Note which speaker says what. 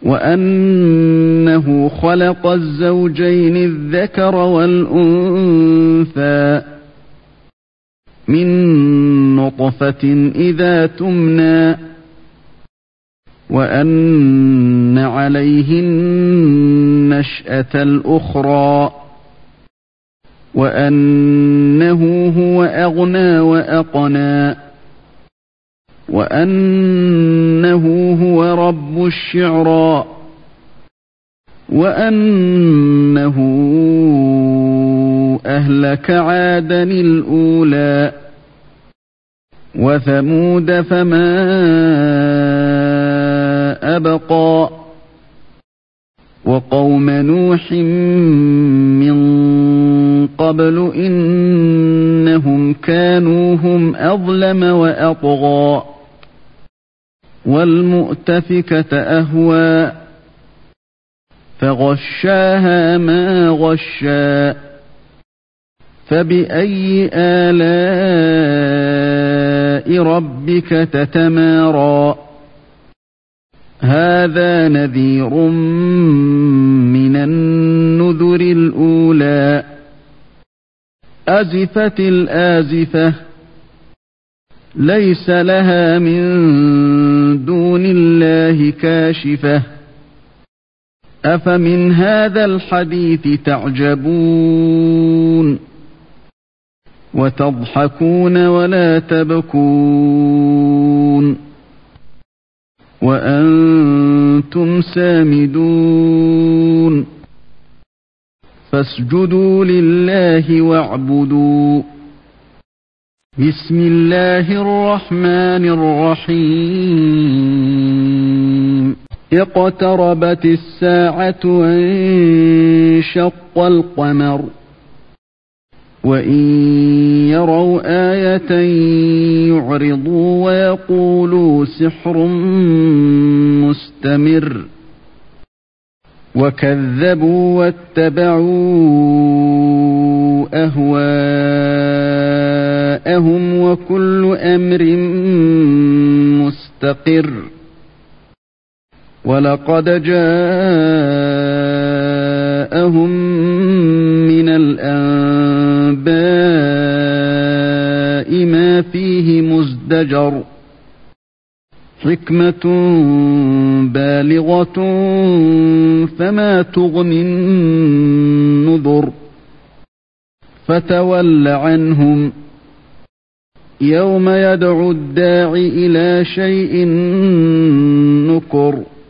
Speaker 1: وأنه خلق الزوجين الذكر والأنثى من نطفة إذا تمنى وأن عليه النشأة الأخرى وأنه هو أغنى وأقنى وأنه هو رب الشعرى وأنه أهلك عادا الأولى وثمود فما أبقى وقوم نوح من قبل إنهم كانوا هم أظلم وأطغى والمؤتفكة أهوى فغشاها ما غشا فبأي آلاء ربك تتمارى هذا نذير من النذر الأولى أزفت الآزفة ليس لها من دون الله كاشفة أفمن هذا الحديث تعجبون وتضحكون ولا تبكون وأنتم سامدون فاسجدوا لله واعبدوا بسم الله الرحمن الرحيم اقتربت الساعة وانشق القمر وإن يروا آية يعرضوا ويقولوا سحر مستمر وكذبوا واتبعوا أهواءهم وكل أمر مستقر ولقد جاءهم من الأنباء ما فيه مزدجر حكمة بالغة فما تغني النذر فتول عنهم يوم يدعو الداعي إلى شيء نكر